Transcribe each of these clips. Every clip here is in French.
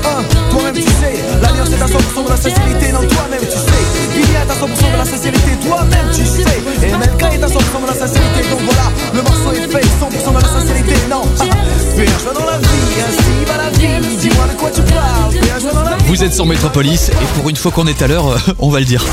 Toi-même tu sais, l'alliance est à 100% de la sincérité. Non, toi-même tu sais, Billy est à 100% de la sincérité. Toi-même tu sais, et MLK est à 100% de la sincérité. Donc voilà, le morceau est fait 100% de la sincérité. Non, fais un choix dans la vie, ainsi va la vie. Dis-moi de quoi tu parles, fais un choix dans la vie. Vous êtes sur Métropolis et pour une fois qu'on est à l'heure, on va le dire.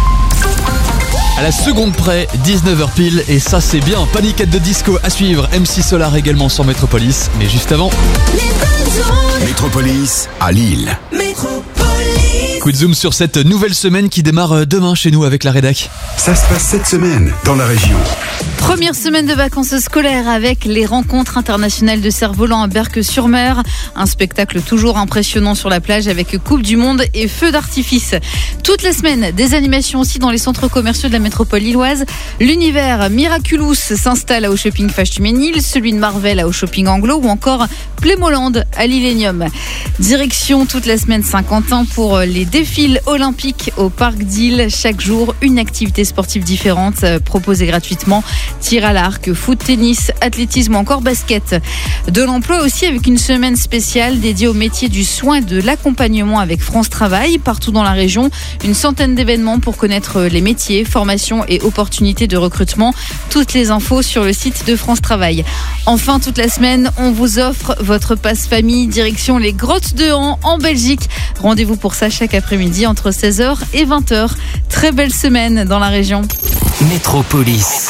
À la seconde près, 19h pile, et ça c'est bien. Panic! At the Disco à suivre, MC Solar également sur Métropolis, mais juste avant... Métropolis à Lille. Coup de zoom sur cette nouvelle semaine qui démarre demain chez nous avec la rédac. Ça se passe cette semaine dans la région. Première semaine de vacances scolaires avec les rencontres internationales de cerfs-volants à Berck-sur-Mer. Un spectacle toujours impressionnant sur la plage avec Coupe du Monde et feux d'artifice. Toute la semaine, des animations aussi dans les centres commerciaux de la métropole lilloise. L'univers Miraculous s'installe à Au Shopping Fastuménil, celui de Marvel à Au Shopping Anglo ou encore Playmoland à l'Illenium. Direction toute la semaine Saint-Quentin pour les défilés olympiques au Parc d'Île. Chaque jour, une activité sportive différente proposée gratuitement. Tir à l'arc, foot, tennis, athlétisme ou encore basket. De l'emploi aussi avec une semaine spéciale dédiée au métier du soin et de l'accompagnement avec France Travail. Partout dans la région, une centaine d'événements pour connaître les métiers, formations et opportunités de recrutement. Toutes les infos sur le site de France Travail. Enfin, toute la semaine, on vous offre votre passe famille direction les Grottes de Han en Belgique. Rendez-vous pour ça chaque après-midi entre 16h et 20h. Très belle semaine dans la région. Métropolis.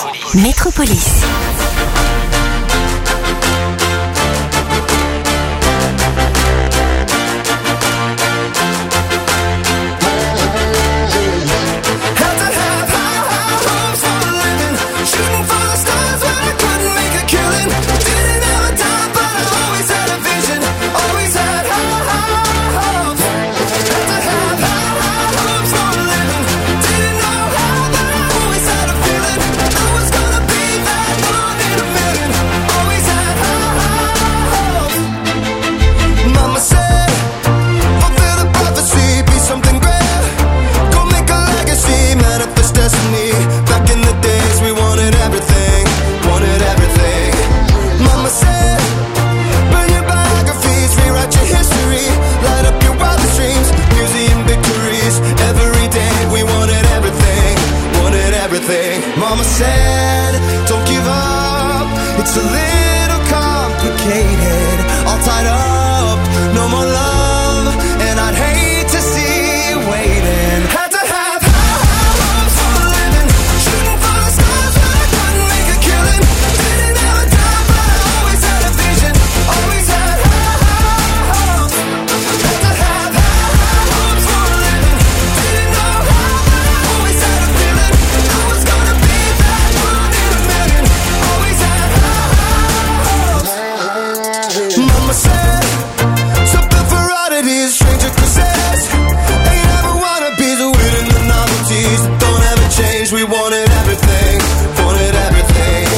Mama said, don't give up, it's a little complicated, all tied up, no more love, and I'd hate to see you waiting. Had to have high hopes for a living, shooting for the stars but I couldn't make a killing, didn't have a dime but I always had a vision, always had high hopes. Had to have high hopes for a living, didn't know how but I always had a feeling I was gonna be that one in a million, always had high hopes. Mama said, something for oddities, stranger possess. Ain't never wanna be the winning the novelties that don't ever change. We wanted everything, wanted everything.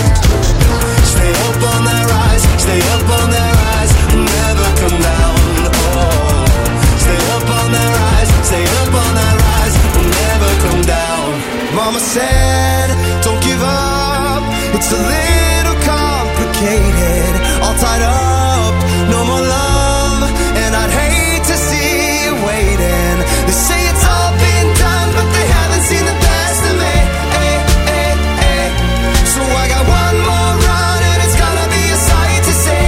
Stay up on that rise, stay up on that rise, never come down. Oh, stay up on that rise, stay up on that rise, never come down. Mama said, don't give up, it's a little complicated, all tied up, no more love, and I'd hate to see you waiting. They say it's all been done, but they haven't seen the best of me. So I got one more run, and it's gonna be a sight to see.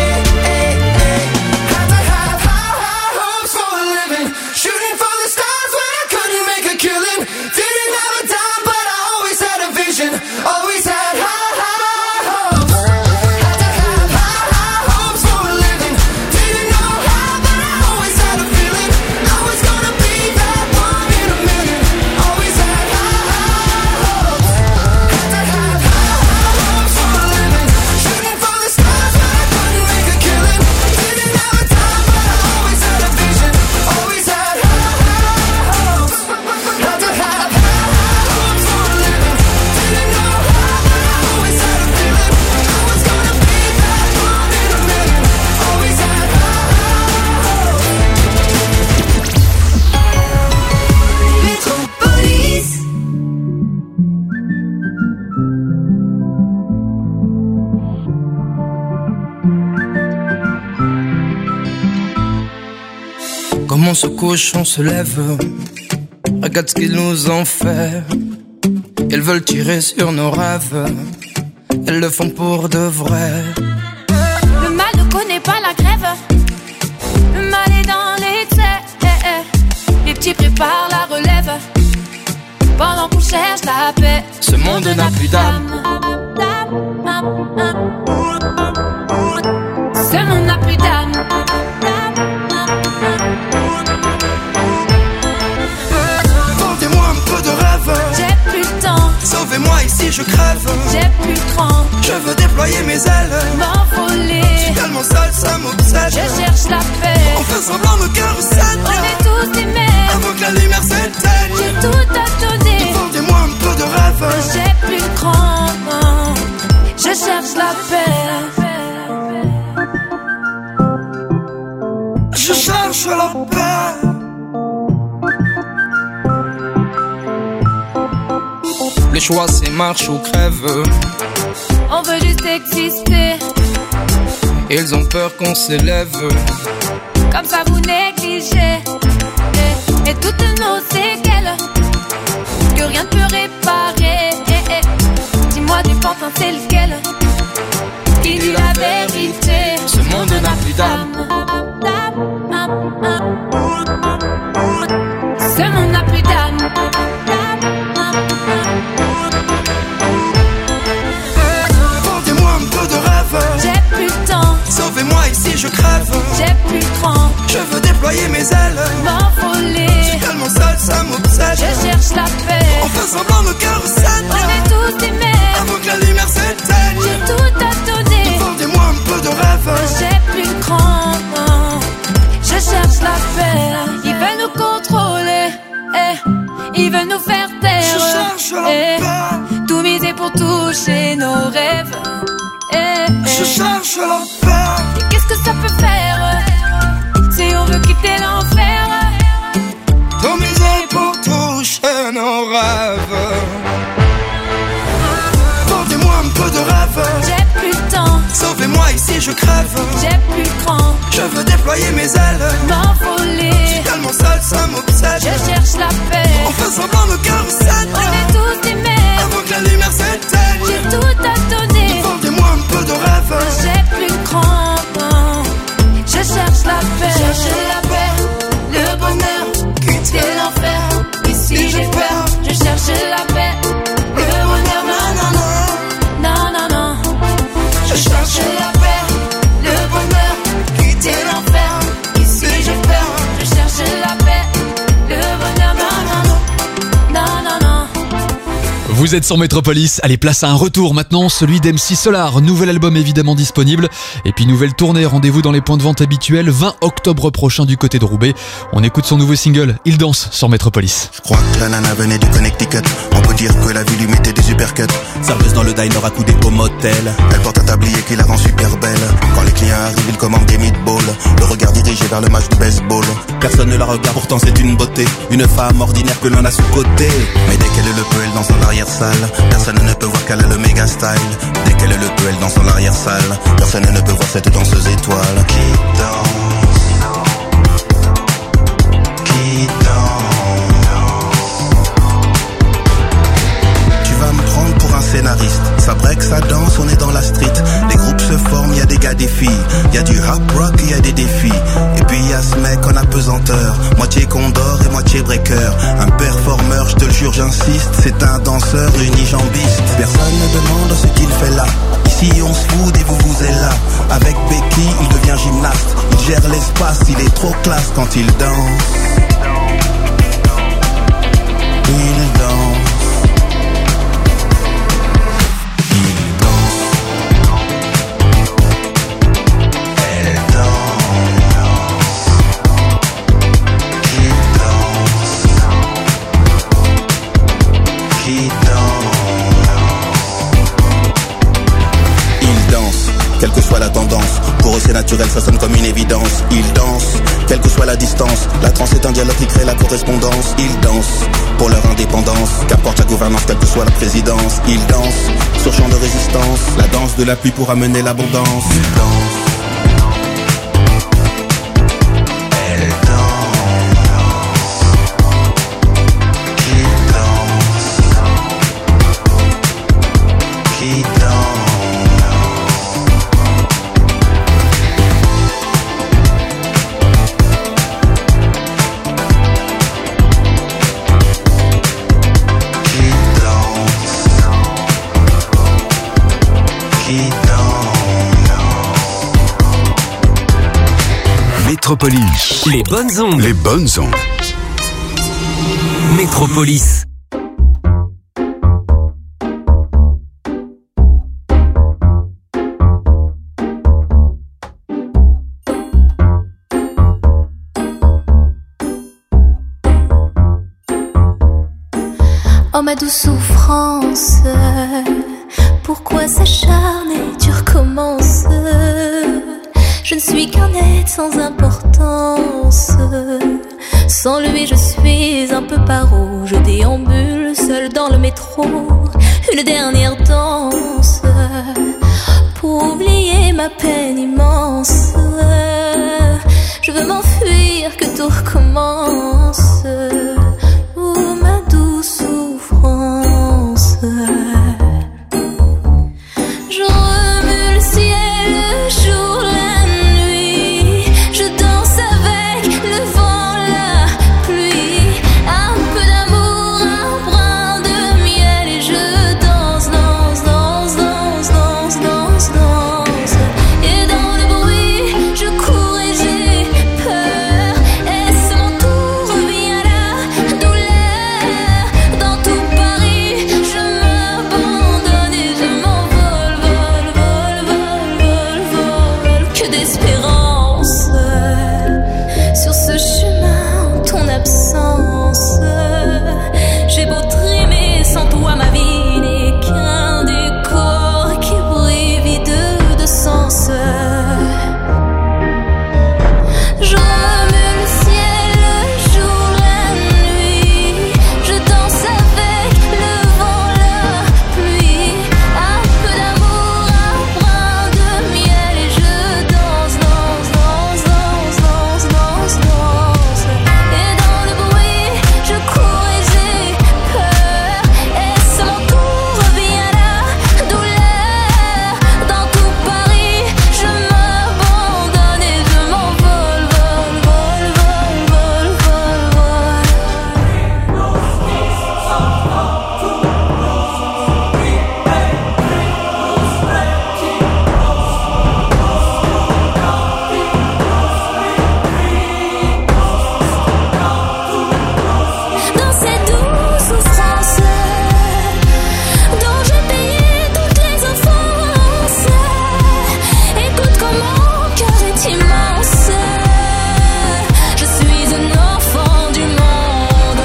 Had to have high hopes for a living, shooting for the stars when I couldn't make a killing. Didn't have a dime, but I always had a vision, always had high Comme on se couche, on se lève. Regarde ce qu'ils nous ont fait. Ils veulent tirer sur nos rêves. Elles le font pour de vrai. Le mal ne connaît pas la grève. Le mal est dans l'excès. Les petits préparent la relève. Pendant qu'on cherche la paix. Ce monde n'a plus d'âme. Ce monde n'a plus d'âme. Vendez-moi un peu de rêve. J'ai plus le temps. Sauvez-moi ici, je crève. J'ai plus le cran. Je veux déployer mes ailes. M'envoler. Je suis tellement seul, ça m'obsède. Je cherche la paix. On fait semblant, nos cœurs recèdent. On est tous des mères. Avant que la lumière s'éteigne. J'ai tout à donner. Vendez-moi un peu de rêve. J'ai plus le cran. Je cherche la paix. Je cherche la paix. Le choix c'est marche ou crève. On veut juste exister. Ils ont peur qu'on s'élève. Comme ça vous négligez. Et toutes nos séquelles que rien ne peut réparer. Dis-moi du pantin c'est lequel qui dit la vérité. Ce monde n'a plus d'âme. Ce monde n'a plus d'âme. Vendez-moi un peu de rêve. J'ai plus le temps. Sauvez-moi ici, je crève. J'ai plus le cran. Je veux déployer mes ailes. M'envoler. Je suis tellement seul, ça m'obsède. Je cherche la paix. On fait semblant, nos cœurs recèdent. On est tous des mères. Avant que la lumière s'éteigne. J'ai tout à donner. Vendez-moi un peu de rêve. J'ai plus le cran. Je cherche la paix. Ils veulent nous contrôler. Ils veulent nous faire taire. Je cherche la paix. Tout miser pour toucher nos rêves. Je cherche la paix. Et qu'est-ce que ça peut faire si on veut quitter l'enfer? Tout miser pour toucher nos rêves. Vendez-moi un peu de rêve. J'ai plus le temps. Sauvez-moi ici, je crève. J'ai plus le cran. Je veux déployer mes ailes. M'envoler. Je suis tellement seul, ça m'obsède. Je cherche la paix. On fait semblant, nos cœurs recèdent. On est tous des mères. Avant que la lumière s'éteigne. J'ai tout à donner. Vendez-moi un peu de rêve. J'ai plus le cran. Je cherche la paix. Cherche la paix. Le bonheur. Quitter l'enfer. Ici j'ai peur. Je cherche la paix. Le bonheur. Non, non, non. Non, non, non. Je cherche la paix. Le bonheur. Quitter l'enfer. Ici j'ai peur. Je cherche la paix. Le bonheur. Non, non, non. Non, non, non. Vous êtes sur Métropolis, allez, place à un retour maintenant, celui d'MC Solar. Nouvel album évidemment disponible. Et puis nouvelle tournée, rendez-vous dans les points de vente habituels, 20 octobre prochain du côté de Roubaix. On écoute son nouveau single, Il danse, sur Métropolis. Je crois que la nana venait du Connecticut. On peut dire que la vie lui mettait des uppercuts. Serveuse dans le diner à coups au motel. Elle porte un tablier qui la rend super belle. Quand les clients arrivent, ils commandent des meatballs. Le regard dirigé vers le match de baseball. Personne ne la regarde, pourtant c'est une beauté. Une femme ordinaire que l'on a sous côté. Mais dès qu'elle le peut, elle danse dans l'arrière-salle. Personne ne peut voir qu'elle a le méga style. Dès qu'elle le peut, elle danse dans l'arrière-salle. Personne ne peut voir cette danseuse étoile qui danse. Qui danse. Tu vas me prendre pour un scénariste. Ça break, ça danse, on est dans la street. Les groupes se forment, y a des gars, des filles. Y a du rap rock, y a des défis. Et puis y a ce mec en apesanteur, moitié condor et moitié breaker. Un performeur, je te le jure, j'insiste. C'est un danseur unijambiste. Personne ne demande ce qu'il fait là. Ici on se fout et vous êtes là. Avec Becky, il devient gymnaste. Il gère l'espace, il est trop classe quand il danse. Il danse. Quelle que soit la tendance, pour eux c'est naturel, ça sonne comme une évidence. Ils dansent, quelle que soit la distance. La trance est un dialogue qui crée la correspondance. Ils dansent pour leur indépendance, qu'importe la gouvernance, quelle que soit la présidence. Ils dansent sur champ de résistance, la danse de la pluie pour amener l'abondance. Ils dansent. Elle danse. Métropolis. Les bonnes ondes. Les bonnes ondes. Métropolis. Oh ma douce souffrance, pourquoi s'acharner, tu recommences. Je ne suis qu'un être sans importance. Sans lui je suis un peu paro. Je déambule seul dans le métro. Une dernière danse pour oublier ma peine immense. Je veux m'enfuir, que tout recommence. Oh ma douce souffrance. Je remue le ciel, le jour, la nuit. Je danse avec le vent, la pluie. Un peu d'amour, un brin de miel. Et je danse, danse, danse, danse, danse, danse, danse. Et dans le bruit, je cours et j'ai peur. Est-ce mon tour, revient la douleur. Dans tout Paris, je m'abandonne et je m'envole, vol, vol, vol, vol, vol. Que d'espérance sur ce chemin en ton absence. J'ai beau trimer, sans toi ma vie n'est qu'un décor qui brille vide de sens. Je remue le ciel, le jour, la nuit. Je danse avec le vent, la pluie. Un peu d'amour, un brin de miel. Et je danse, danse, danse, danse, danse, danse, danse. Et dans le bruit, je cours et j'ai peur. Est-ce mon tour, revient la douleur. Dans tout Paris, je m'abandonne et je m'envole, vol, vol, vol, vol, vol, vol. Dans cette douce souffrance dont j'ai payé toutes les offenses. Écoute comment mon cœur est immense. Je suis un enfant du monde.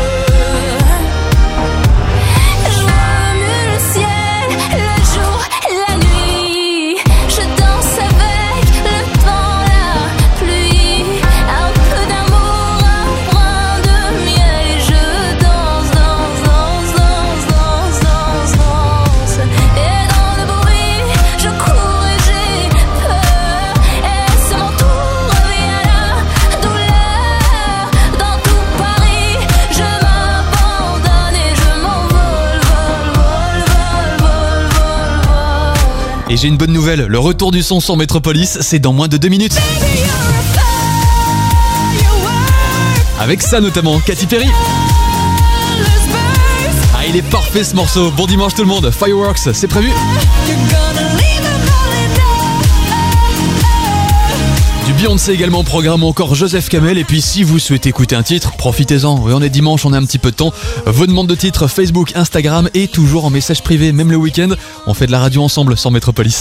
Je remue le ciel, le jour, la nuit. Je danse avec le vent, la pluie. Un peu d'amour, un brin de miel. Et je danse, danse, danse, danse, danse, danse, danse. Et dans le bruit, je cours et j'ai peur. Est-ce mon tour, revient la douleur. Dans tout Paris, je m'abandonne et je m'envole, vol, vol, vol, vol, vol, vol. Et j'ai une bonne nouvelle, le retour du son sur Métropolis, c'est dans moins de 2 minutes. Avec ça notamment, Katy Perry. Ah, il est parfait ce morceau. Bon dimanche tout le monde, Fireworks, c'est prévu. Du Beyoncé également au programme, encore Joseph Kamel. Et puis si vous souhaitez écouter un titre, profitez-en. Oui, on est dimanche, on a un petit peu de temps. Vos demandes de titres Facebook, Instagram et toujours en message privé, même le week-end. On fait de la radio ensemble sur Métropolis.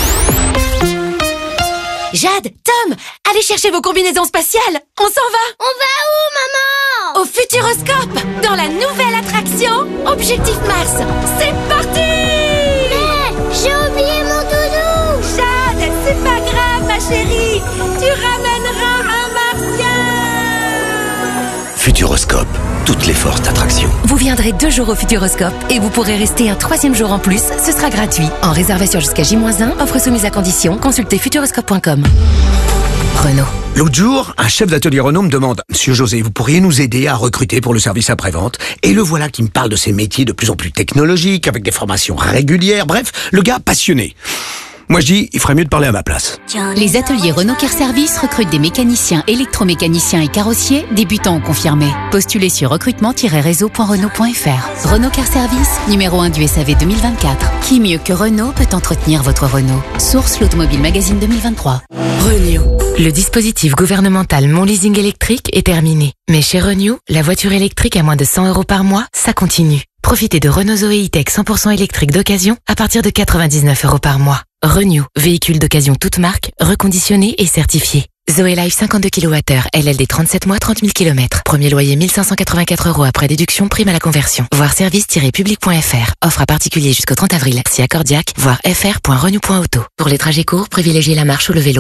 Jade, Tom, allez chercher vos combinaisons spatiales. On s'en va. On va où, maman? Au Futuroscope, dans la nouvelle attraction Objectif Mars. C'est parti. Mais j'ai oublié mon doudou. Jade, c'est pas grave ma chérie. Tu ramèneras un martien. Futuroscope, toutes les forces d'attraction. Vous viendrez 2 jours au Futuroscope et vous pourrez rester un 3e jour en plus. Ce sera gratuit. En réservation jusqu'à J-1, offre soumise à condition. Consultez futuroscope.com. Renault. L'autre jour, un chef d'atelier Renault me demande « Monsieur José, vous pourriez nous aider à recruter pour le service après-vente ?» Et le voilà qui me parle de ces métiers de plus en plus technologiques, avec des formations régulières. Bref, le gars passionné. Moi je dis, il ferait mieux de parler à ma place. Les ateliers Renault Care Service recrutent des mécaniciens, électromécaniciens et carrossiers, débutants ou confirmés. Postulez sur recrutement-réseau.renault.fr. Renault Care Service, numéro 1 du SAV 2024. Qui mieux que Renault peut entretenir votre Renault? Source l'Automobile Magazine 2023. Renew. Le dispositif gouvernemental Mon Leasing électrique est terminé. Mais chez Renew, la voiture électrique à moins de 100 € par mois, ça continue. Profitez de Renault Zoé E-Tech 100% électrique d'occasion à partir de 99 € par mois. Renew, véhicule d'occasion toute marque, reconditionné et certifié. Zoé Life 52 kWh, LLD 37 mois, 30 000 km. Premier loyer 1584 € après déduction, prime à la conversion. Voir service-public.fr. Offre à particulier jusqu'au 30 avril. Si accordiaque, voir fr.renew.auto. Pour les trajets courts, privilégiez la marche ou le vélo.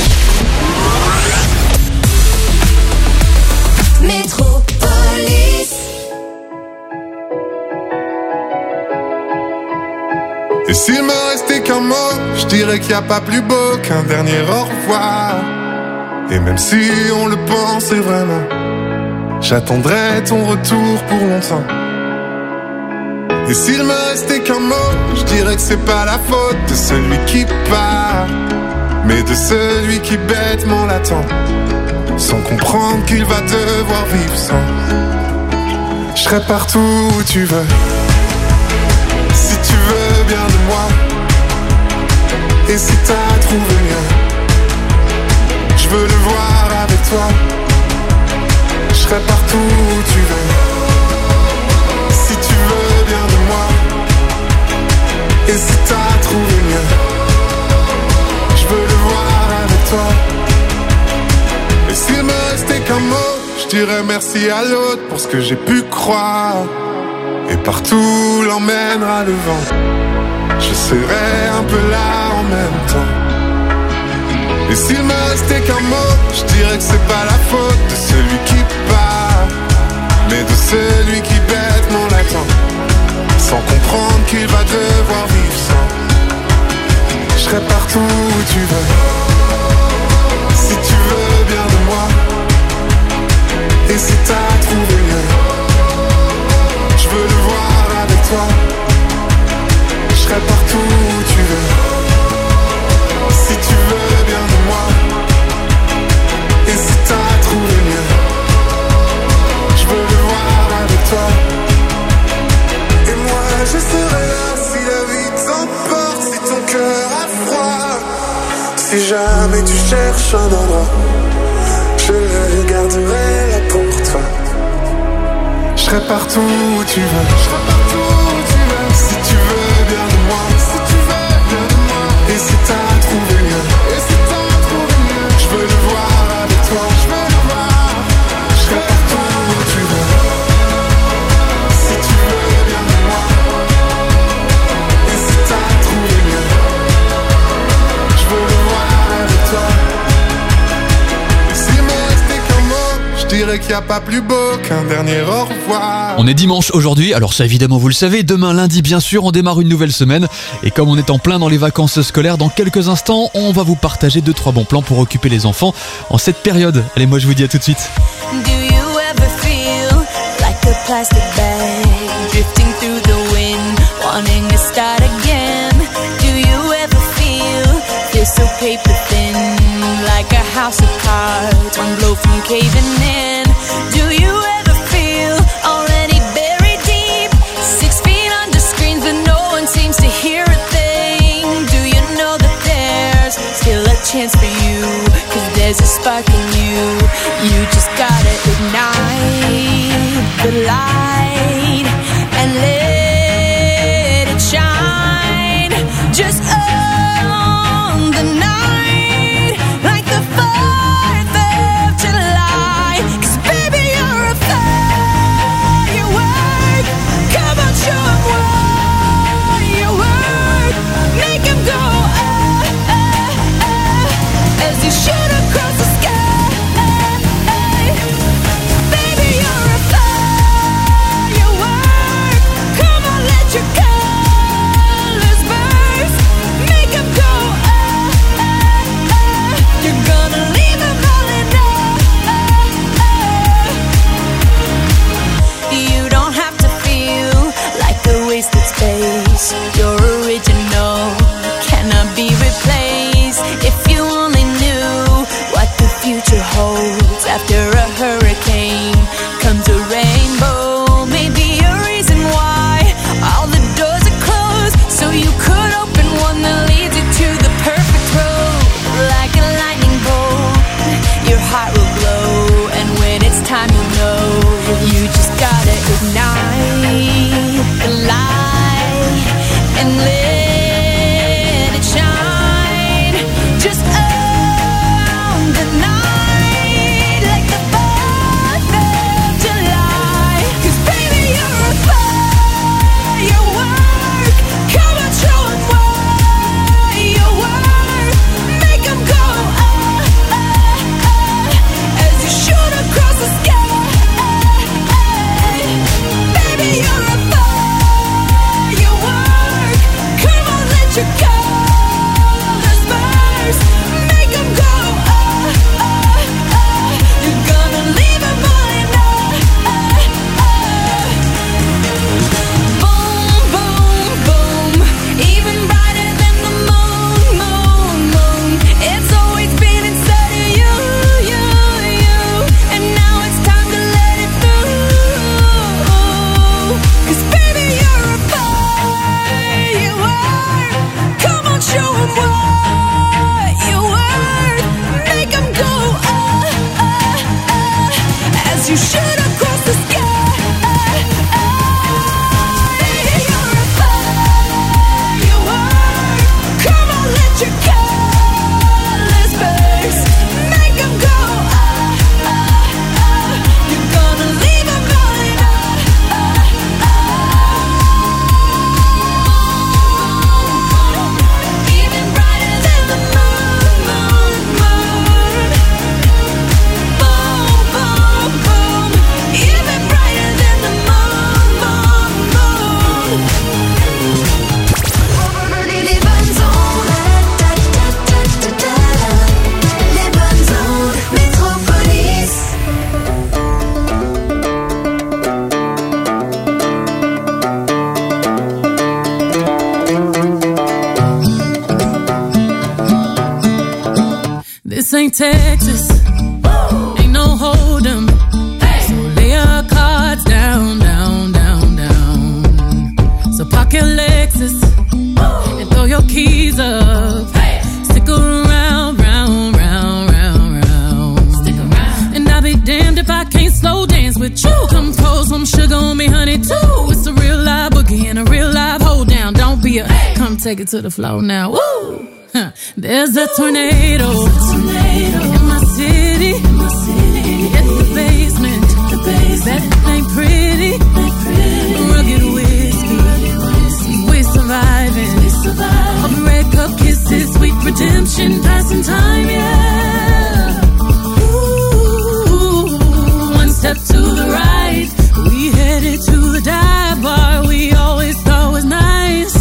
Métropolis. Et s'il me restait qu'un mot, je dirais qu'il n'y a pas plus beau qu'un dernier au revoir. Et même si on le pensait vraiment, j'attendrai ton retour pour longtemps. Et s'il me restait qu'un mot, je dirais que c'est pas la faute de celui qui part, mais de celui qui bêtement l'attend, sans comprendre qu'il va devoir vivre sans. Je serai partout où tu veux, si tu veux bien de moi. Et si t'as trouvé mieux, je veux le voir avec toi. Je serai partout où tu veux, si tu veux bien de moi. Et si t'as trouvé mieux, je veux le voir avec toi. Et s'il me restait qu'un mot, je dirais merci à l'autre pour ce que j'ai pu croire. Et partout l'emmènera le vent, je serai un peu là en même temps. Et s'il me restait qu'un mot, je dirais que c'est pas la faute de celui qui part, mais de celui qui bêtement l'attend, sans comprendre qu'il va devoir vivre sans. Je serai partout où tu veux, si tu veux bien de moi. Et si t'as trouvé mieux, je veux le voir avec toi. Je serai partout où tu veux, si tu veux bien de moi. Et si t'as trouvé mieux, je veux le voir avec toi. Et moi je serai là si la vie t'emporte, si ton cœur a froid. Si jamais tu cherches un endroit, je le garderai là pour toi. Je serai partout où tu veux, je serai partout où tu veux. Si tu veux bien de moi, si tu veux bien de moi. Et si t'as trouvé mieux, et si t'as trouvé mieux, je veux le voir avec toi, je veux le voir. Je serai partout où tu veux, si tu veux bien de moi. Et si t'as trouvé mieux, je veux le voir avec toi. Et s'il me restait qu'un mot, je dirais qu'il n'y a pas plus beau qu'un dernier au revoir. On est dimanche aujourd'hui, alors ça évidemment vous le savez, demain lundi bien sûr on démarre une nouvelle semaine et comme on est en plein dans les vacances scolaires, dans quelques instants on va vous partager 2-3 bons plans pour occuper les enfants en cette période. Allez, moi je vous dis à tout de suite. Do you ever feel like a plastic bag drifting through the wind, wanting to start again? Do you ever feel so paper thin, like a house of cards, one blow from caving in? Do you ever feel already buried deep, 6 feet under screens but no one seems to hear a thing? Do you know that there's still a chance for you, 'cause there's a spark in you, you just gotta ignite the light and let it shine, just on the night, like the 4th of July, 'cause baby you're a firework, come on show 'em what you work, make 'em go as you shoot across the sky. Baby, you're a firework. time you know you just gotta ignite the light and let it shine. Just own the night like the 4th of July. 'Cause baby you're a firework. Come on, show 'em what you worth. Make 'em go as you shoot across the sky. Baby you're a firework. Come on, let your colors burst. Make 'em go you're gonna leave 'em all boom, boom, boom. Even brighter than the moon, moon, moon. It's always been inside of you, you, you. And now it's time to let it through. 'Cause baby you're a firework. Come on, show 'em what you're worth. Make 'em go as you shoot across the sky. You're a firework. Come on, let your colors burst. Make 'em go you're gonna leave 'em all even brighter than the moon, moon, moon. Boom, boom, boom. Even brighter than the moon, moon, moon. Les bonnes ondes. Les bonnes ondes. Métropolis. This ain't Texas, ain't no hold'em. So lay your cards down, down, down, down. So park your Lexus and throw your keys up. Stick around, round, round, round, round. Stick around. And I'll be damned if I can't slow dance with you. Come pour some sugar on me, honey, too. It's a real live boogie and a real live hold down. Don't be a come take it to the floor now. Woo! Huh. There's a tornado in my city. At the basement. That ain't pretty. Rugged whiskey. We're surviving. Of red cup kisses, sweet redemption, passing time, yeah. Ooh, one step to the right, we headed to the dive bar we always thought was nice.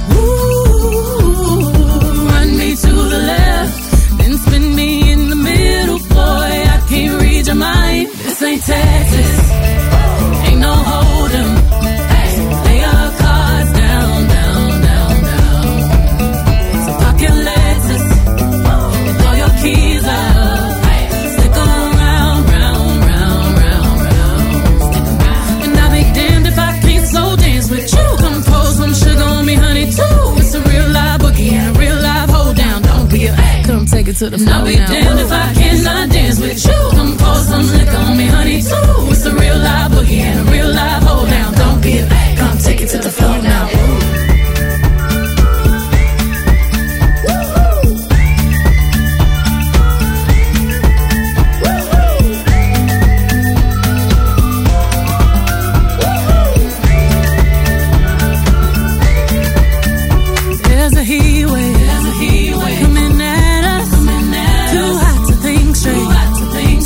Ooh, run me to the left, then spin me in the middle, boy, I can't read your mind. This ain't Texas, ain't no hold'em. Lay your cards down, down, down, down. So park your Lexus and throw your keys up. Stick around, round, round, round, round. And I'll be damned if I can't slow dance with you. Come pour some sugar on me, honey, too. It's a real live boogie and a real live hold down. Don't be a come take it to the floor. I'll be damned if I cannot dance with you. Come pour some liquor on me, honey, too. It's a real live boogie and a real live hold down. Don't be a come take it to the floor now. There's a heat wave coming at us. Too hot to think straight.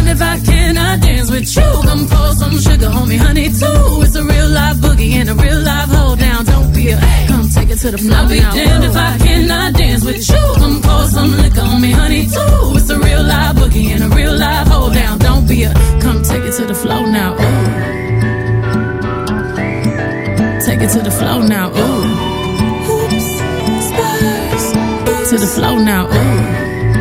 damned if I cannot dance with you. Come pour some sugar on me, honey, too. It's a real life boogie and a real life hold down. Don't be a come take it to the floor. I'll be damned if I cannot dance with you. Come pour some liquor on me, honey, too. It's a real life boogie and a real life hold down. Don't be a come take it to the floor now. Ooh. Take it to the floor now. Ooh. Oops, spurs. To the floor now. Ooh.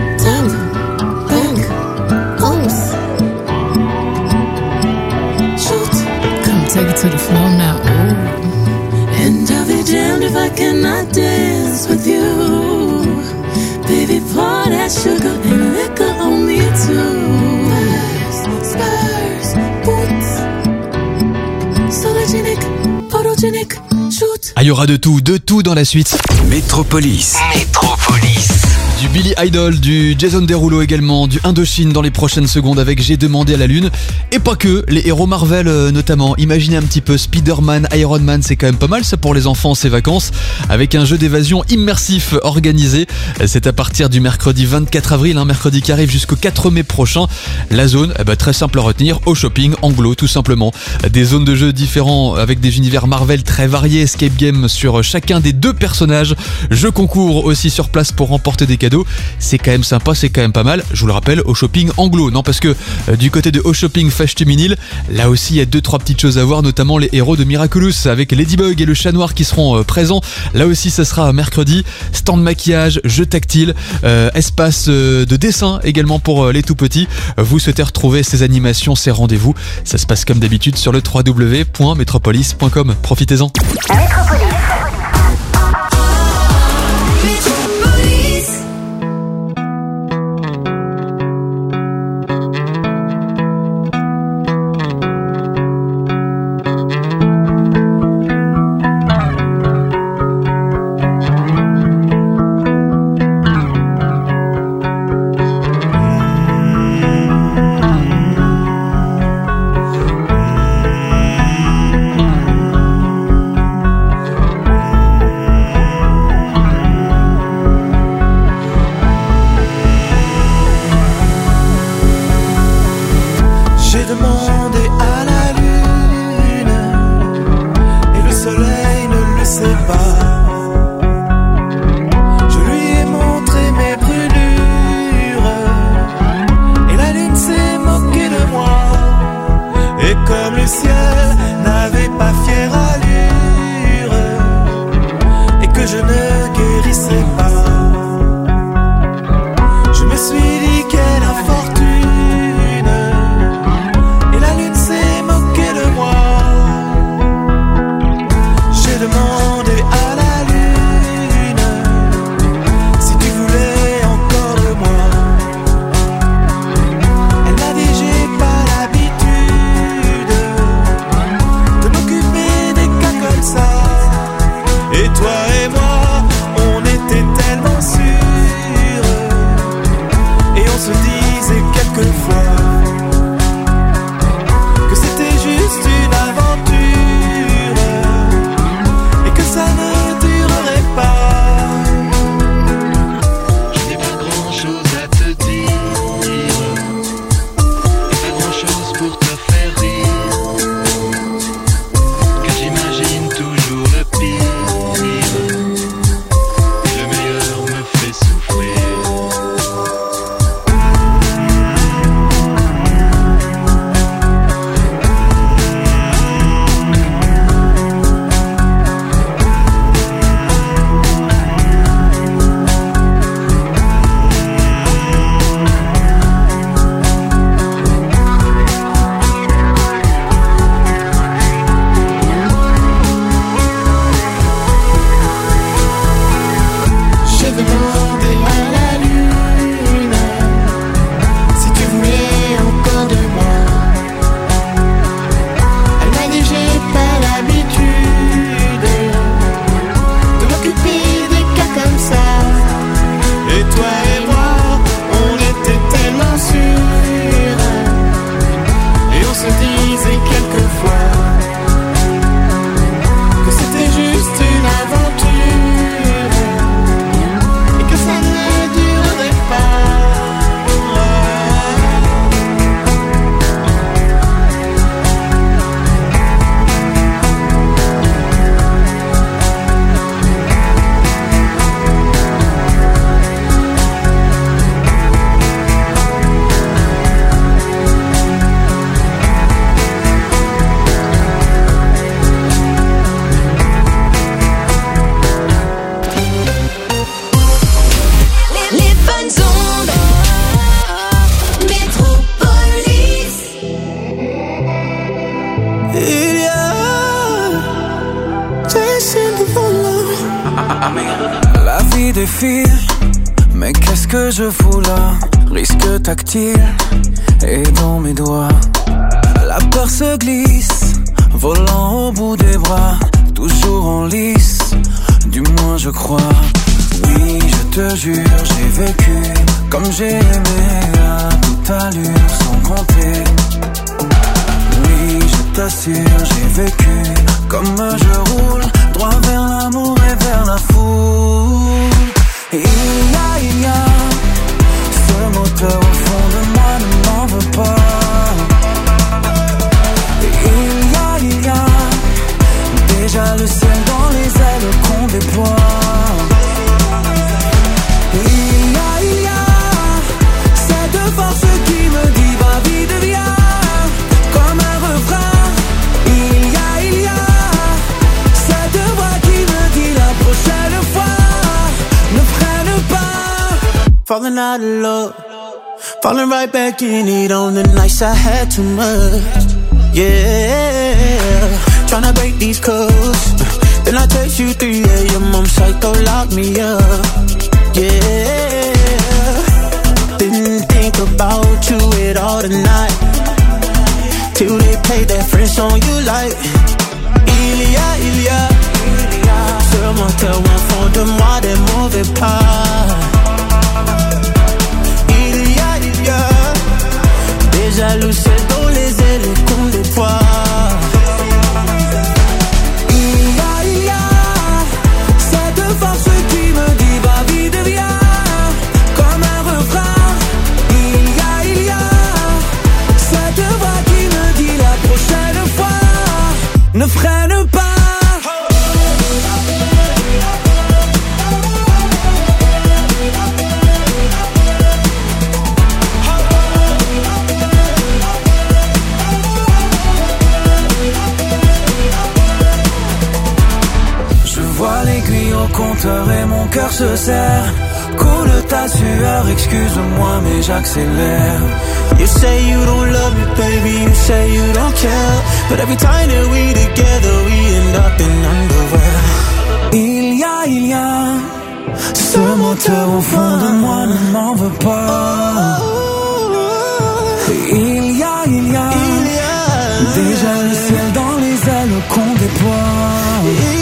Take it to the floor now, ooh. And I'll be damned if I cannot dance with you. Baby, pour that sugar and liquor on me too. Spurs, boots, sologenic, photogenic, shoot. Ah, il y aura de tout dans la suite. Métropolis. Du Billy Idol, du Jason Derulo également, du Indochine dans les prochaines secondes avec J'ai demandé à la lune. Et pas que, les héros Marvel notamment. Imaginez un petit peu Spider-Man, Iron Man, c'est quand même pas mal ça pour les enfants ces vacances. Avec un jeu d'évasion immersif organisé. C'est à partir du mercredi 24 avril, mercredi qui arrive jusqu'au 4 mai prochain. La zone, très simple à retenir, au shopping Anglo tout simplement. Des zones de jeu différents avec des univers Marvel très variés, escape game sur chacun des 2 personnages. Jeu concours aussi sur place pour remporter des cadeaux. C'est quand même sympa, c'est quand même pas mal. Je vous le rappelle, au shopping Anglo. Non, parce que du côté de Au Shopping Feshtuminil, là aussi il y a 2-3 petites choses à voir, notamment les héros de Miraculous avec Ladybug et le chat noir qui seront présents. Là aussi ça sera mercredi. Stand maquillage, jeu tactile, espace de dessin également pour les tout petits. Vous souhaitez retrouver ces animations, ces rendez-vous, ça se passe comme d'habitude sur le www.metropolis.com. Profitez-en. qui défile. Mais qu'est-ce que je fous là? Risque tactile et dans mes doigts. La peur se glisse, volant au bout des bras. Toujours en lice, du moins je crois. Oui, je te jure, j'ai vécu comme j'ai aimé à toute allure sans compter. Oui, je t'assure, j'ai vécu comme je roule droit vers l'amour et vers la foule. Et il y a ce moteur au fond de moi, ne m'en veux pas. Et il y a déjà le ciel dans les ailes qu'on déploie. Et il y a cette force qui me dit va vite viens, comme un refrain. Il y a cette voix qui me dit la prochaine fois ne freine pas. Falling out of love, falling right back in it on the nights I had too much. Yeah, tryna break these codes. Then I text you 3 a.m. I'm psycho, lock me up. Yeah, didn't think about you at all tonight, till they played that French song you like. Il y a ce moteur au fond de moi, des mauvais pas. Il y a déjà le ciel dans les ailes qu'on déploie. Il y a cette force qui me dit va vite viens, comme un refrain. Il y a cette voix qui me dit la prochaine fois ne freine pas. Au compteur et mon cœur se serre. Coule ta sueur, excuse-moi mais j'accélère. You say you don't love me, baby, you say you don't care, but every time that we together, we end up in underwear. Il y a ce moteur au fond de moi, ne m'en veux pas. Il y a déjà le ciel dans les ailes qu'on déploie.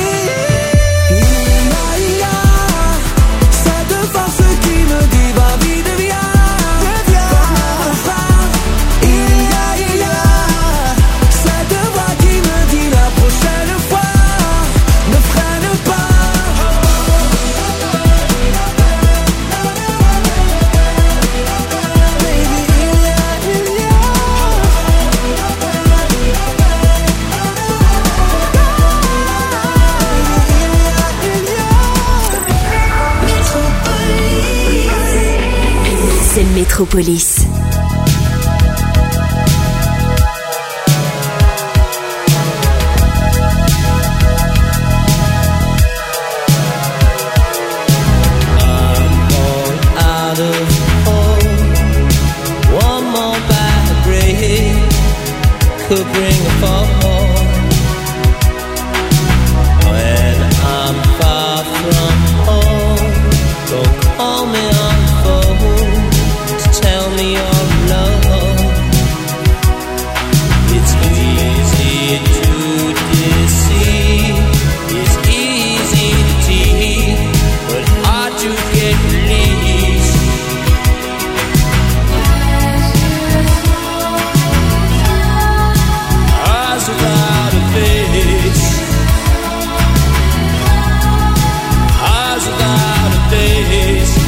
Métropolis. Could bring a fall when I'm far from home. Don't call me on the phone to tell me you're alone. It's easy to deceive, it's easy to tease, but hard to get released. Eyes without a face, eyes without a face,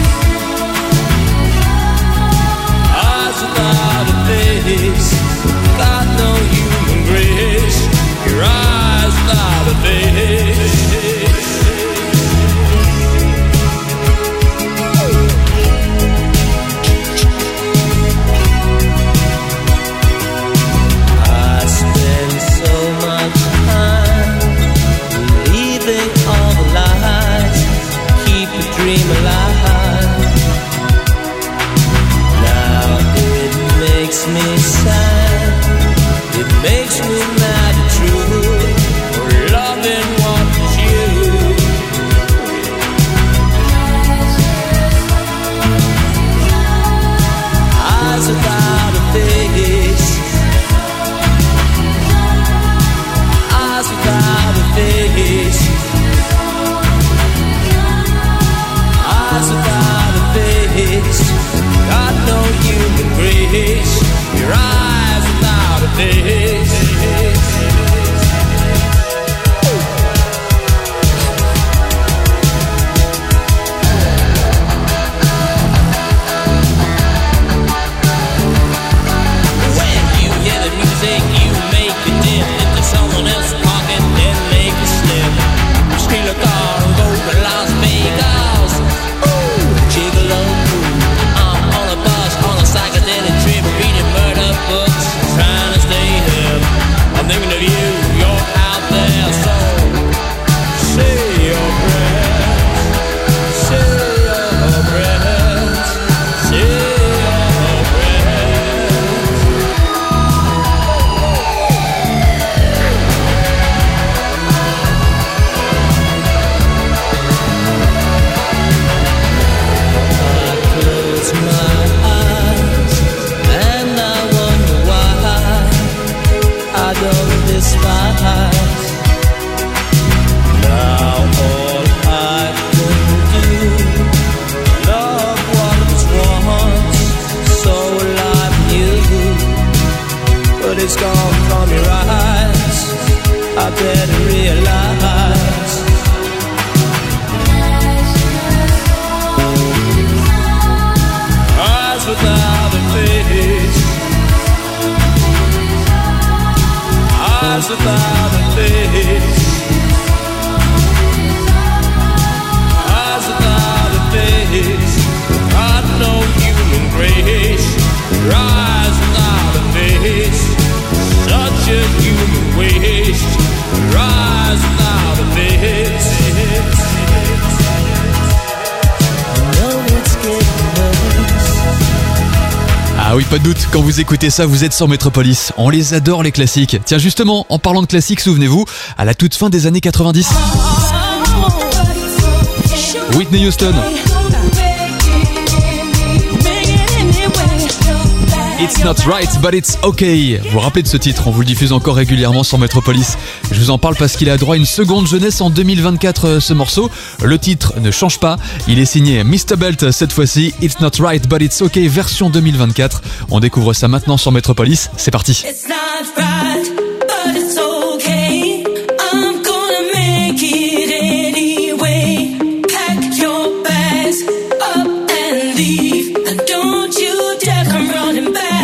eyes without a face. Got no human grace. Your eyes without a face. I spend so much time believing all the lies, keep the dream alive. Now it makes me sad. face. Eyes without a face. Eyes without a face. Got no human grace. Your eyes without a face. Someone else's pocket and make a slip. Steal a car and go to Las Vegas. Ooh, gigolo. I'm on a bus on a psychedelic trip, reading murder books, trying to stay hip. I'm thinking of you, you're out there, so say your prayers, say your prayers, say your prayers. It's gone from your eyes. I better realize. Eyes without a face. Eyes without a face. Eyes without a face. Got no human grace. Eyes without a face. Such a human waste. Rise without a face. Ah oui, pas de doute, quand vous écoutez ça, vous êtes sur Métropolis. On les adore, les classiques. Tiens, justement, en parlant de classiques, souvenez-vous, à la toute fin des années 90. Whitney Houston. It's not right, but it's okay. Vous vous rappelez de ce titre, on vous le diffuse encore régulièrement sur Métropolis. Je vous en parle parce qu'il a droit à une seconde jeunesse en 2024, ce morceau. Le titre ne change pas, il est signé Mr. Belt cette fois-ci. It's not right, but it's okay, version 2024. On découvre ça maintenant sur Métropolis, c'est parti. It's not right, but it's okay. I'm gonna make it anyway. Pack your bags up and leave. And don't you dare come running back.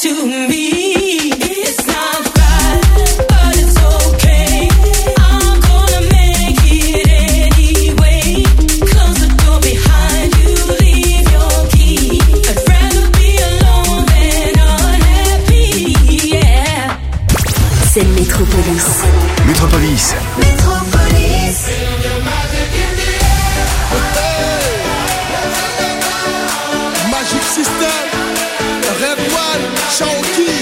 to me. It's not right, but it's okay. I'm gonna make it anyway. Close the door behind you, leave your key. I'd rather be alone than unhappy, yeah. C'est Métropolis. Métropolis. Magic System, Red One, Shaoki.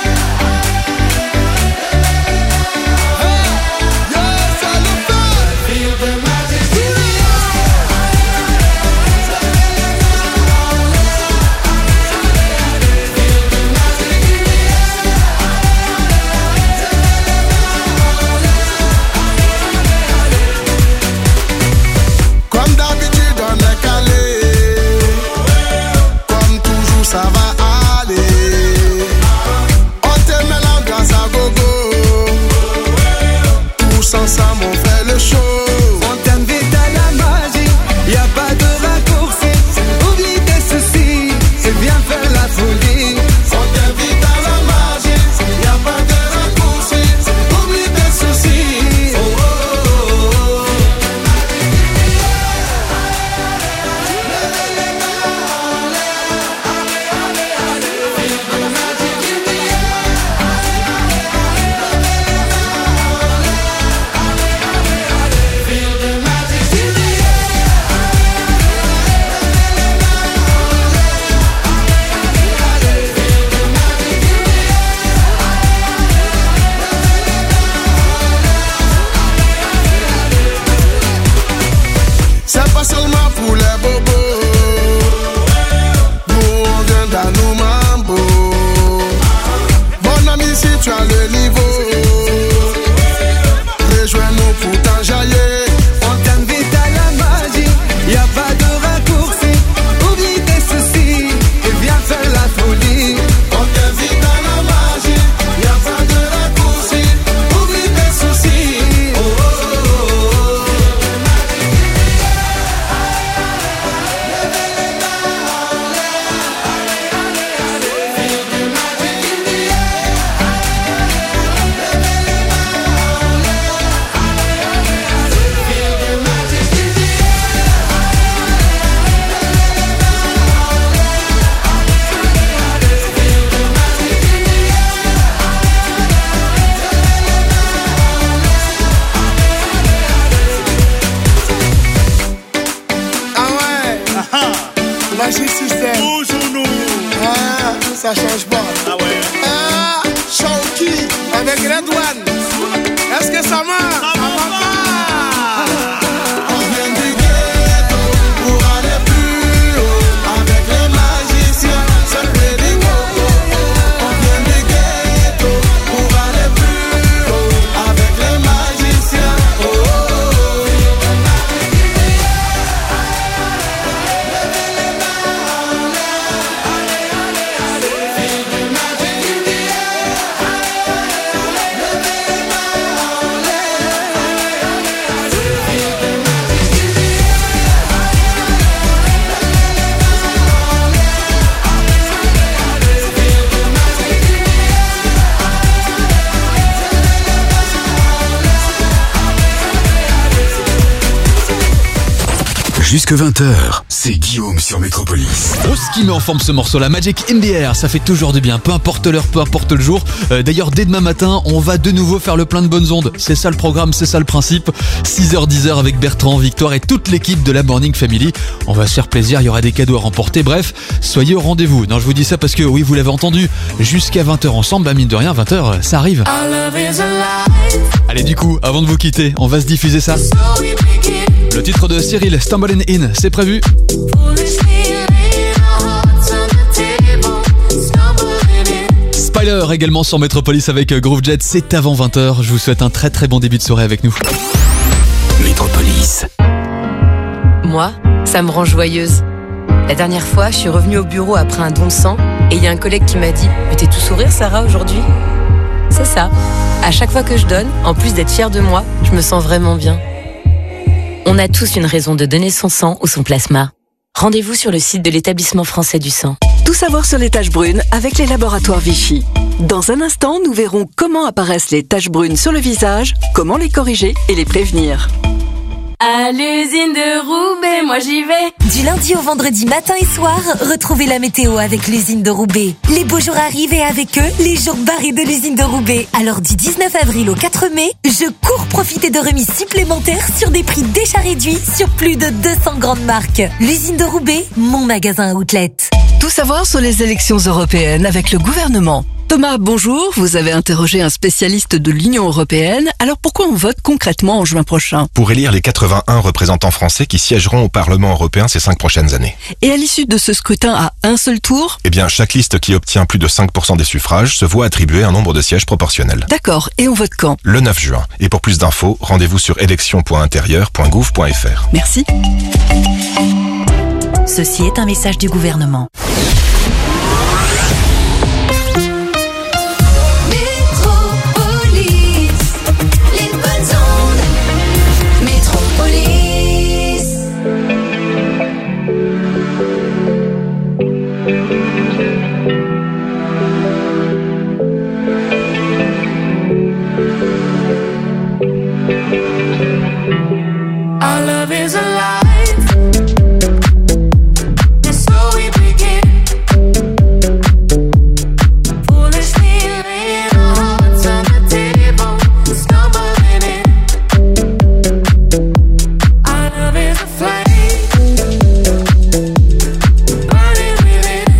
Yes, I love that. Feel the magic. Comme d'habitude, on est calé. Comme toujours, ça va aller. On te met l'ambiance à gogo. Tous ensemble, on fait le show. On t'invite à la magie. Y'a pas de raccourci. Oublie tes soucis. Et viens faire la folie. On t'invite à la magie. Y'a pas de raccourci. Oublie tes soucis. Oh, oh, oh, oh. C'est pas seulement pour les bobos. Nous on vient dans nos mambo. Mon ami, si tu as le niveau, rejoins-nous pour t'enjailler. On t'invite à la magie. Y'a pas de raccourci. Oublie tes soucis et viens faire la folie. On t'invite à la magie. Y'a pas de raccourci. Oublie tes soucis. Oh, oh, oh, oh. Ah ouais, Magic System. Toujours nous. Ah, ça change pas. Ah ouais. Ah, Shaoki avec Red One. Est-ce que ça marche? Ça marche pas. On vient du ghetto pour aller plus haut. Avec les magiciens, c'est le pédigo. On vient du ghetto pour aller plus haut. Avec les magiciens. Oh, oh, oh. Jusque 20h, c'est Guillaume sur Métropolis. Oh, ce qui met en forme ce morceau-là, Magic in the Air, ça fait toujours du bien, peu importe l'heure, peu importe le jour. D'ailleurs, dès demain matin, on va de nouveau faire le plein de bonnes ondes. C'est ça le programme, c'est ça le principe. 6h, 10h avec Bertrand, Victoire et toute l'équipe de la Morning Family. On va se faire plaisir, il y aura des cadeaux à remporter. Bref, soyez au rendez-vous. Non, je vous dis ça parce que, oui, vous l'avez entendu, jusqu'à 20h ensemble, bah mine de rien, 20h, ça arrive. Allez, du coup, avant de vous quitter, on va se diffuser ça. Le titre de Cyril, Stumbling In, c'est prévu. Spiler également sur Métropolis avec Groove Jet, c'est avant 20h. Je vous souhaite un très très bon début de soirée avec nous. Métropolis. Moi, ça me rend joyeuse. La dernière fois, je suis revenue au bureau après un don de sang et il y a un collègue qui m'a dit « Mais t'es tout sourire, Sarah, aujourd'hui ?» C'est ça. À chaque fois que je donne, en plus d'être fière de moi, je me sens vraiment bien. On a tous une raison de donner son sang ou son plasma. Rendez-vous sur le site de l'Établissement français du sang. Tout savoir sur les taches brunes avec les laboratoires Vichy. Dans un instant, nous verrons comment apparaissent les taches brunes sur le visage, comment les corriger et les prévenir. À l'usine de Roubaix, moi j'y vais. Du lundi au vendredi matin et soir, retrouvez la météo avec l'usine de Roubaix. Les beaux jours arrivent et avec eux, les jours barrés de l'usine de Roubaix. Alors du 19 avril au 4 mai, je cours profiter de remises supplémentaires sur des prix déjà réduits sur plus de 200 grandes marques. L'usine de Roubaix, mon magasin outlet. Tout savoir sur les élections européennes avec le gouvernement. Thomas, bonjour. Vous avez interrogé un spécialiste de l'Union européenne. Alors pourquoi on vote concrètement en juin prochain? Pour élire les 81 représentants français qui siégeront au Parlement européen ces 5 prochaines années. Et à l'issue de ce scrutin à un seul tour? Eh bien, chaque liste qui obtient plus de 5% des suffrages se voit attribuer un nombre de sièges proportionnel. D'accord. Et on vote quand? Le 9 juin. Et pour plus d'infos, rendez-vous sur élections.intérieur.gouv.fr. Merci. Ceci est un message du gouvernement. Our love is alive. And so we begin. Foolishly laying our hearts on the table, stumbling in. Our love is a flame, burning within.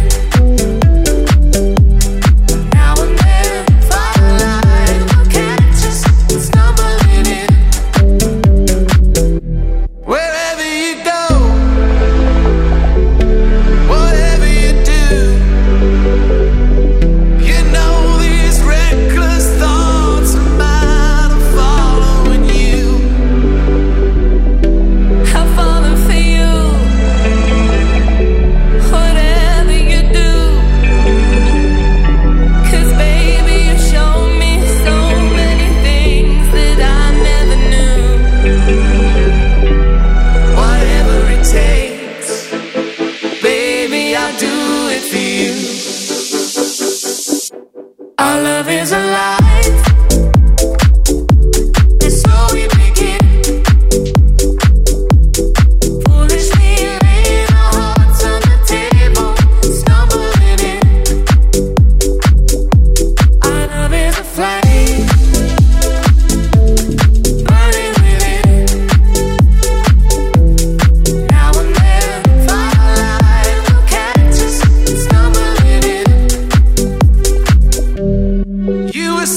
Now and then, firelight will catch us, stumbling in. Wherever you go, whatever you do, you know these reckless thoughts are mine, I'm following you. I'm falling for you. Whatever you do, 'cause baby you show me so many things that I never knew. Whatever it takes, baby, I'll do it for you. Our love is alive, and so we begin. Foolishly laying our hearts on the table, stumbling in. Our love is a flame, burning within. Now and then, firelight will catch us, stumbling in. You were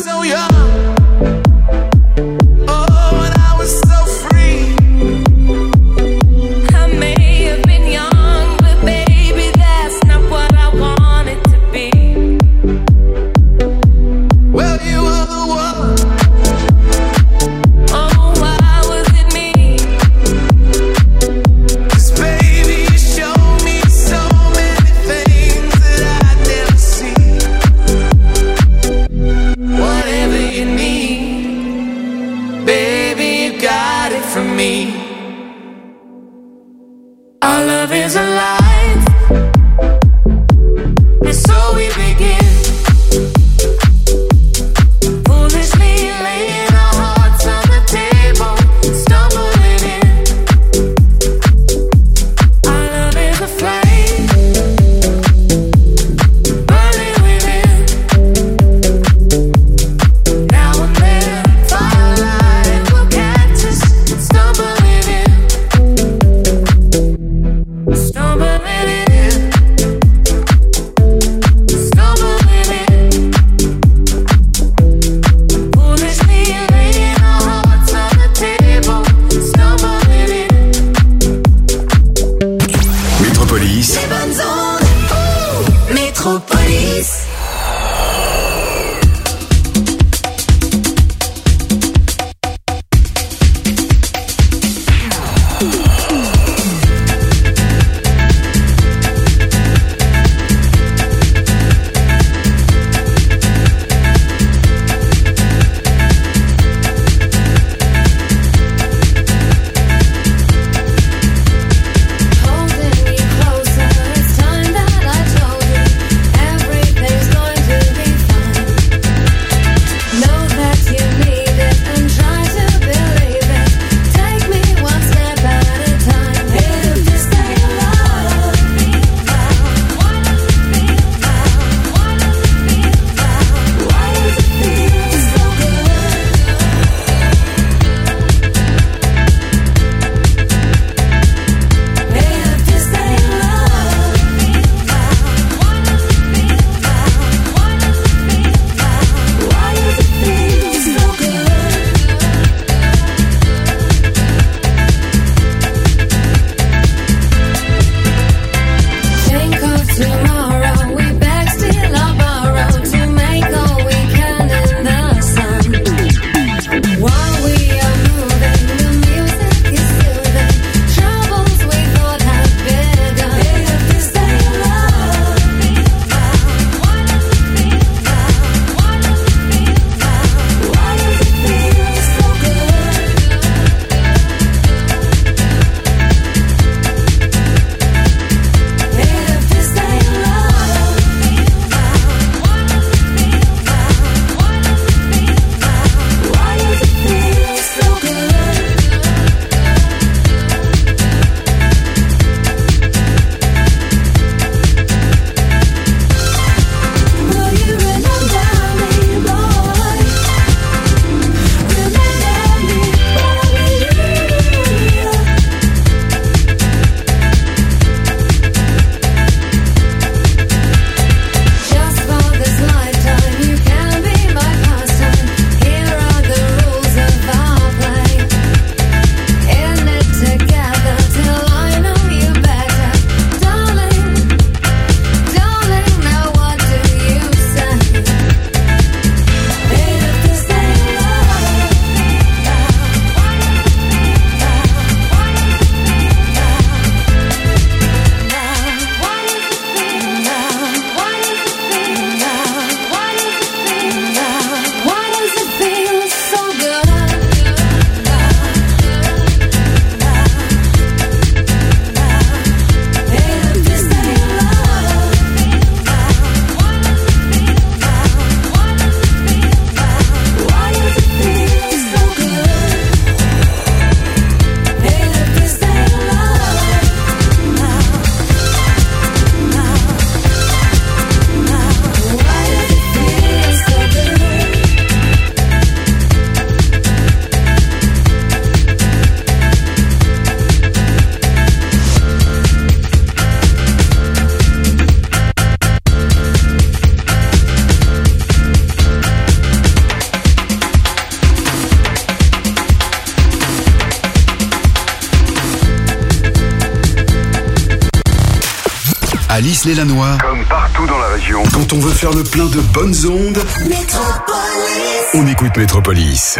Alice Lélanois. Comme partout dans la région. Quand on veut faire le plein de bonnes ondes, Métropolis. on écoute Métropolis.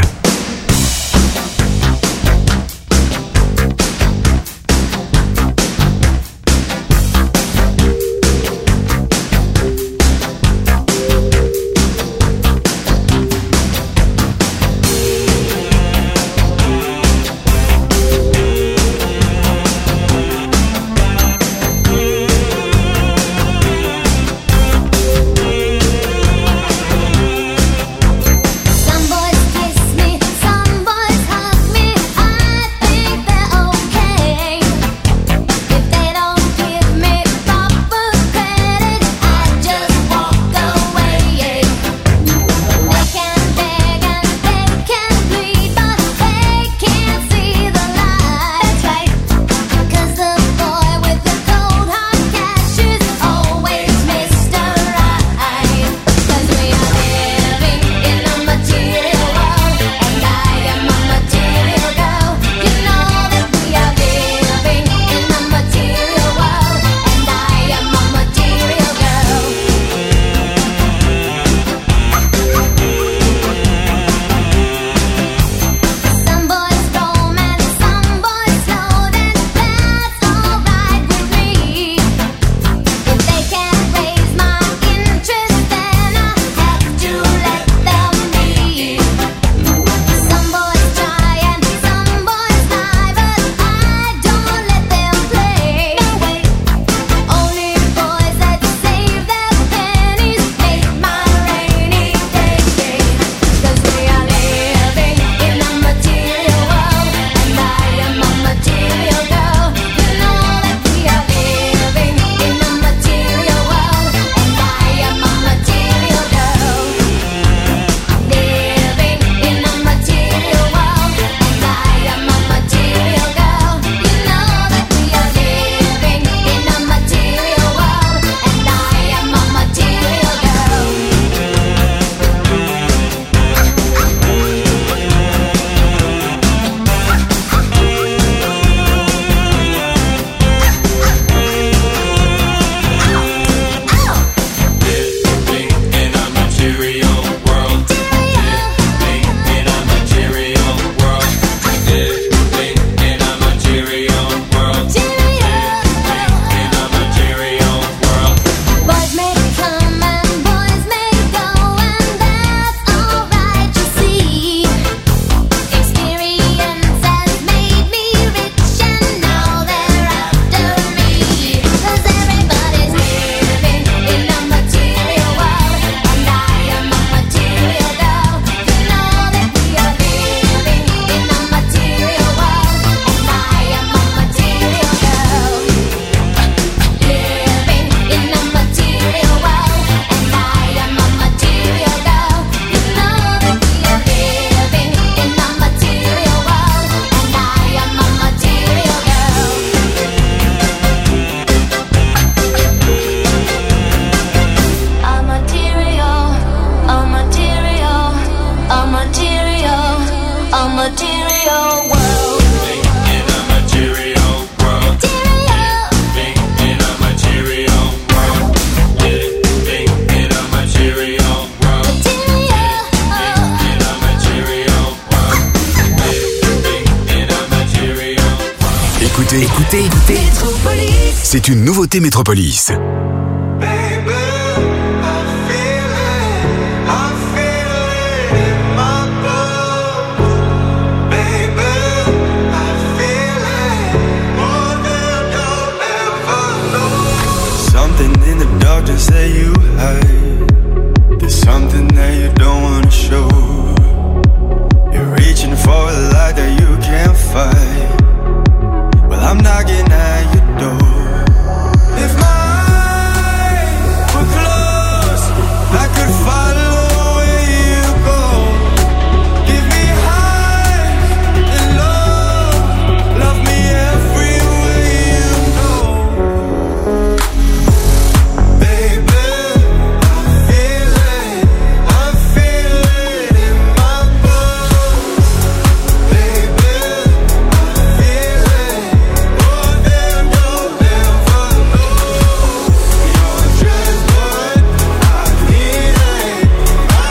Some boys kiss me, some boys hug me. I think they're okay. If they don't give me proper credit, I just walk away. They can beg and they can plead, but they can't see the light. That's right, 'cause the boy with the cold hard cash is always Mr. Right. 'Cause we are living in a material world, and I am a material girl. You know that we are living in a material world, and I am a material girl. Some boys roam and some boys float, and that's alright with me. If they can't raise my interest, then I have to let them be. Some boys try and some boys lie, but I don't let them play. Only boys that save their pennies make my rainy day. 'Cause we are living in a material world, and I am a material girl. You know that we are living in a material world, and I am a material girl. Living in a material world, and I am a material girl. You know that we are living in a material world, and I am a material girl. Boys may come and boys may go, and that's alright, you see. Experience has made me rich, and now they're after me. 'Cause everybody's living in a material world, and I am a material girl. You know that we are living in a material world, and I am a material girl. Living in a material world, and I am a material girl. You know that we are living in a material world, and I am a material girl. A material, a material, a material, a material world. Écoutez, c'est une nouveauté Métropolis.